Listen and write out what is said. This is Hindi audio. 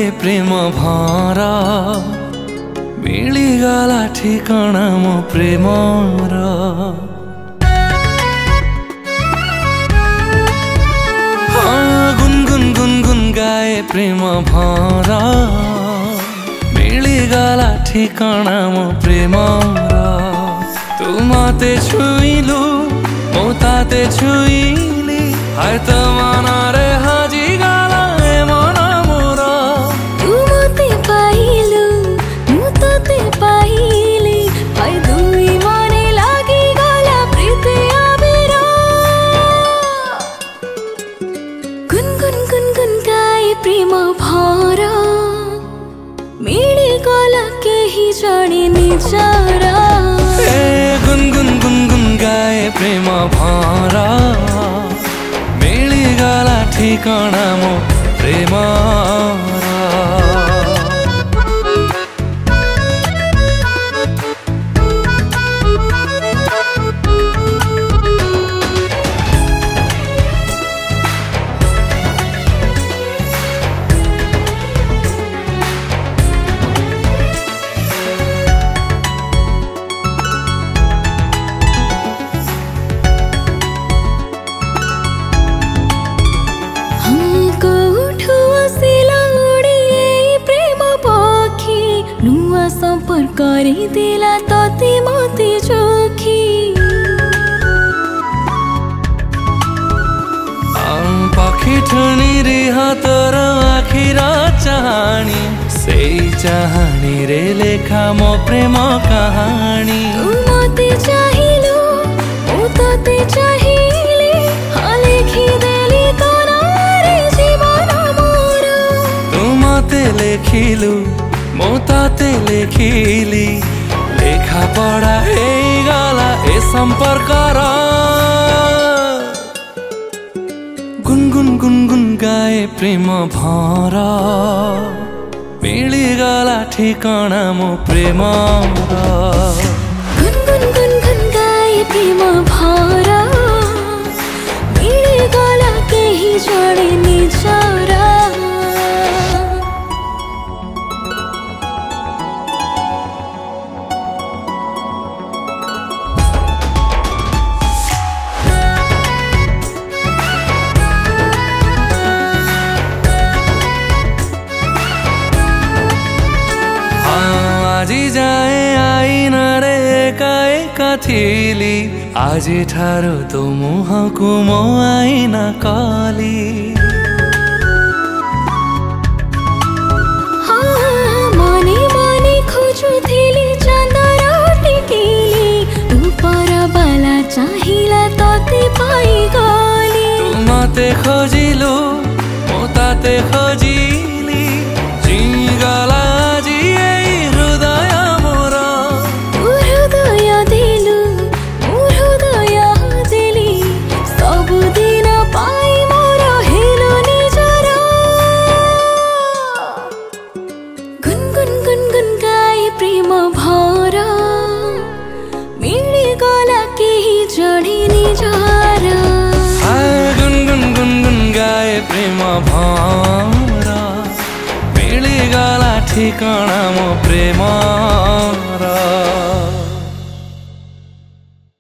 प्रेम भरा मिलीगला ठिकाना मो प्रेमर। गुनगुन गुनगुन गाए प्रेम भरा मिलीगला ठिकाना मो प्रेमर। तू मते छुइलु मो ताते छुइली हाय त मनारे हाजी गाला ए मन मोर। तू मते पाइलु मु ताते पाइली हाय दुई मने लागि गला प्रीति आबिर। गुनगुन गुनगुन गाए प्रेम भरा मिली गला केही जाने निजरा। गुनगुन गुनगुन गाए प्रेम भरा मिलीगला ठिकाना मो प्रेमर। संपर्क दिला तती मती चोखी। पाखी ठुनी रे हातर आखिर चाहनी से चाहनी रे लेखा मो प्रेम कहानी। तू मते चाहिलु मु तते चाहिली हाँ लेखी देली तो नारे जीवन मोर। तू मते लेखिलु मो ताते लेखिली लेखा पढ़ा हे गला ए संपर्कर। गुनगुन गुनगुन गाए प्रेम भरा मिलीगला ठिकाना मो प्रेमर। गुनगुन गुनगुन गाए प्रेम भरा मिलीगला केही जाने निजरा। आजी जाए आइन रे एका एका थिली आजी ठारो तो मुहको मो आइन काली। मने मने खोजुथिली चाँदर टिकिली ऊपर बाला चाहिला तते पाइ गली। तू मते खोजिलु मो ताते खोजिली जिगला प्रेम भरा मिलीगला ठिकाना मो प्रेमर।